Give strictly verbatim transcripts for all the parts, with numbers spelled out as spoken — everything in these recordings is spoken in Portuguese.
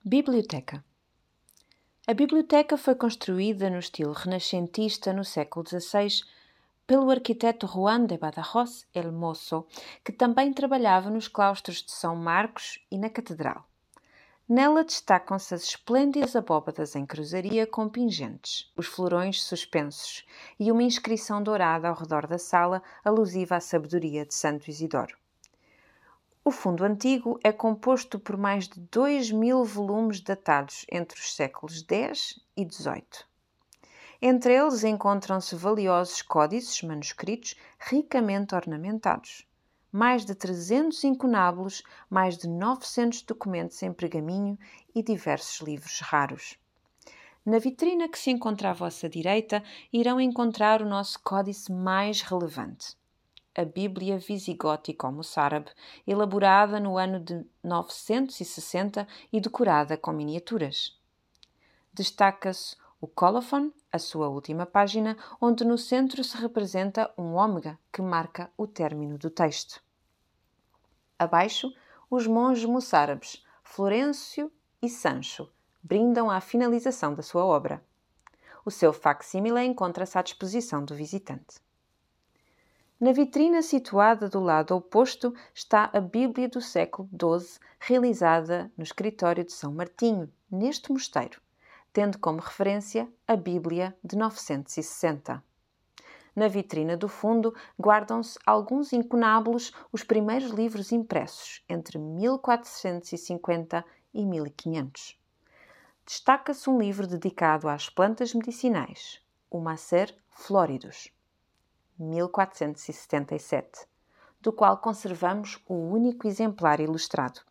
Biblioteca. A biblioteca foi construída no estilo renascentista no século dezasseis pelo arquiteto Juan de Badajoz el Mozo, que também trabalhava nos claustros de São Marcos e na Catedral. Nela destacam-se as esplêndidas abóbadas em cruzaria com pingentes, os florões suspensos e uma inscrição dourada ao redor da sala alusiva à sabedoria de Santo Isidoro. O fundo antigo é composto por mais de dois mil volumes datados entre os séculos dez e dezoito. Entre eles encontram-se valiosos códices manuscritos ricamente ornamentados, mais de trezentos incunábulos, mais de novecentos documentos em pergaminho e diversos livros raros. Na vitrina que se encontra à vossa direita, irão encontrar o nosso códice mais relevante, a Bíblia Visigótico-Moçárabe, elaborada no ano de novecentos e sessenta e decorada com miniaturas. Destaca-se o colophon, a sua última página, onde no centro se representa um ômega que marca o término do texto. Abaixo, os monges moçárabes Florencio e Sancho brindam à finalização da sua obra. O seu facsímile encontra-se à disposição do visitante. Na vitrina situada do lado oposto está a Bíblia do século doze, realizada no escritório de São Martinho, neste mosteiro, tendo como referência a Bíblia de novecentos e sessenta. Na vitrina do fundo guardam-se alguns incunábulos, os primeiros livros impressos, entre mil quatrocentos e cinquenta e mil e quinhentos. Destaca-se um livro dedicado às plantas medicinais, o Macer Floridus, mil quatrocentos e setenta e sete, do qual conservamos o único exemplar ilustrado.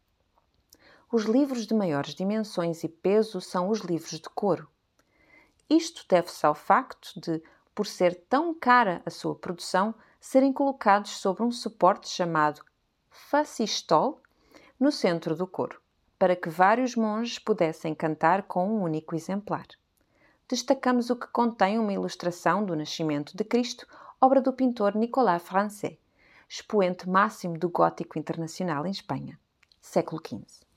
Os livros de maiores dimensões e peso são os livros de couro. Isto deve-se ao facto de, por ser tão cara a sua produção, serem colocados sobre um suporte chamado facistol no centro do coro, para que vários monges pudessem cantar com um único exemplar. Destacamos o que contém uma ilustração do nascimento de Cristo, obra do pintor Nicolas Francais, expoente máximo do gótico internacional em Espanha, século quinze.